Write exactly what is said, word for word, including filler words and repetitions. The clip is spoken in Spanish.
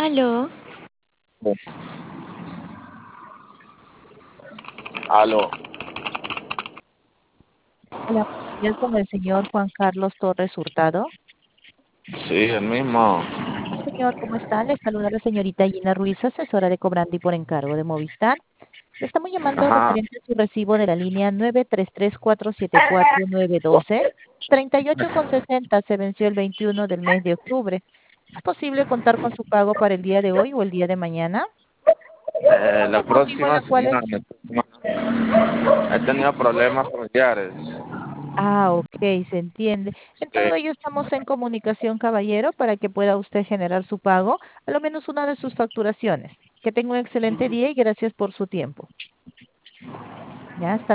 Aló, Aló. Hola, buenos días con el señor Juan Carlos Torres Hurtado. Sí, el mismo. Señor, ¿cómo está? Le saluda la señorita Gina Ruiz, asesora de cobrante y por encargo de Movistar. Le estamos llamando Ajá. referente a su recibo de la línea nueve tres tres cuatro siete cuatro nueve uno dos. treinta y ocho con sesenta se venció el veintiuno del mes de octubre. ¿Es posible contar con su pago para el día de hoy o el día de mañana? Eh, la ¿El motivo en próxima la cual semana es... he tenido problemas familiares. Ah, ok, se entiende. En Sí. todo ello estamos en comunicación, caballero, para que pueda usted generar su pago, a lo menos una de sus facturaciones. Que tenga un excelente día y gracias por su tiempo. Ya, hasta